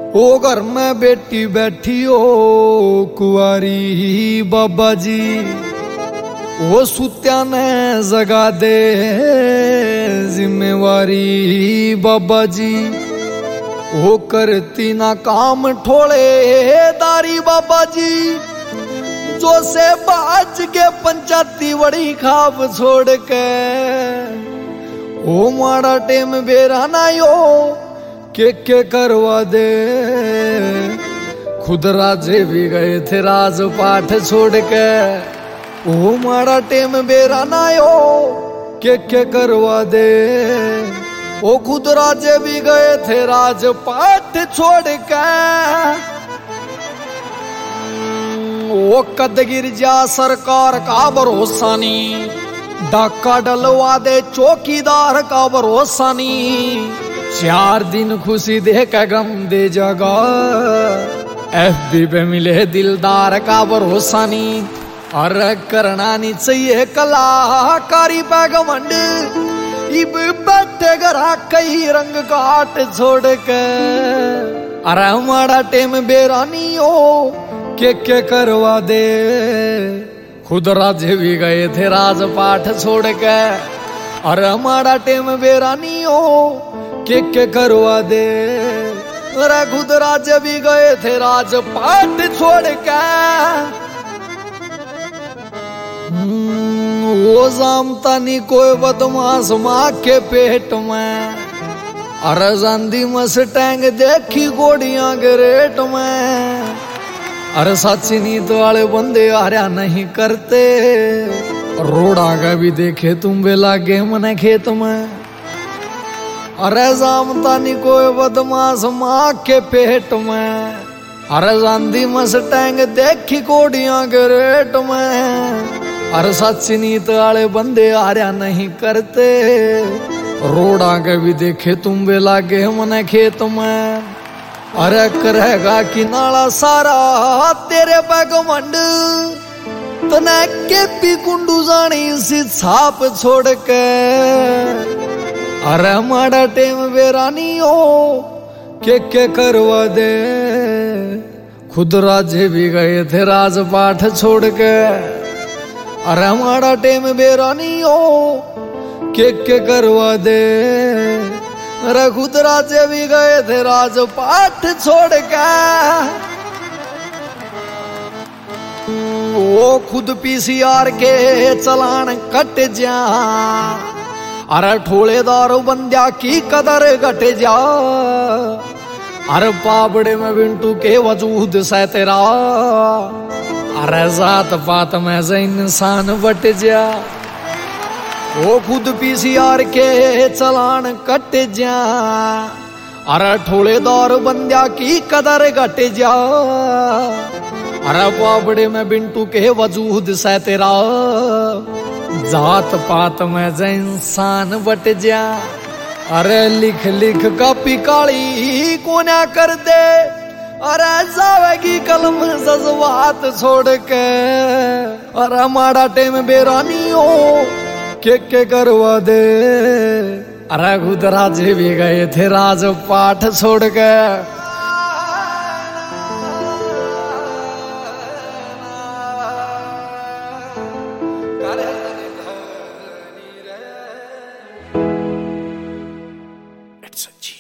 ओ घर में बेटी बैठी हो कुंवारी बाबा जी, वो सुत्या ने जगा दे जिम्मेवारी बाबा जी। वो करती ना काम ठोले दारी बाबा जी, जो से बाज के पंचायती बड़ी खाब छोड़ के ओ माड़ा टेम बेरा ना यो के करवा दे। खुद राजे भी गए थे राजपाठ छोड़ के, ओ माड़ा टेम बेरा ना यो के करवा दे। ओ खुद राजे भी गए थे राजपाठ छोड़ के, ओ कद गिर जा सरकार का भरोसा नी, डाका डलवा दे चौकीदार का भरोसा नी। 4 दिन खुशी दे के गम दे जगा, FB पे मिले दिलदार का भरोसा नी। और करना नहीं चाहिए कलाकारी पे घमंड, इब बैठे घरा कई रंग काट छोड़ के। अरे हमारा टेम बेरानी हो के करवा दे। खुद राजे भी गए थे राजपाठ छोड़ के, और हमारा टेम बेरानी हो के करवा दे। अरे खुद राजे भी गए थे राजपाठ छोड़ के। वो जामता नहीं कोई बदमाश माँ के पेट में, अरे जांदी मस्टैंग देखी गोड़ियां के रेट में। अरे सच्ची नीत वाले बंदे आर्या नहीं करते, रोड़ा का भी देखे तुम वे लागे मने खेत में। अरे जामता नहीं कोई बदमाश माँ के पेट में, अरे जांदी मस्टैंग देखी गोड़ियां के रेट में। अरे सच्ची नीत वाले बंदे आर्या नहीं करते, रोड़ा के भी देखे तुम वे लागे मने खेत में। अरे करेगा कि नाला सारा तेरे पैग मंड, तने के पी कुंडू जानी सी छाप छोड़ के। अरे माड़ा टेम बेरानी हो के करवा दे। खुद राजे भी गए थे राजपाठ छोड़ के, अरे हमारा टेम बेरानी हो के करवा दे। अरे खुद राजे भी गए थे राजपाठ छोड़ के, वो खुद PCR के चलान कट जा। अरे ठोलेदार बंद्या की कदर घट जा। अरे पाबड़े में बिंटू के वजूद से तेरा, अरे जात पात में से इंसान बट जा। वो खुद PCR के चलान कट जा। अरे ठोलेदार बंद्या की कदर घट जा। अरे पाबड़े में बिंटू के वजूद से तेरा, जात पात में से इंसान बट जा। अरे लिख लिख कापी काली कोना कर दे, अरे जावेगी कलम जज्बात छोड़ के। अरे माड़ा टेम बेरानी हो के करवा दे। अरे खुद राजे भी गए थे राजपाठ छोड़ के। It's a G.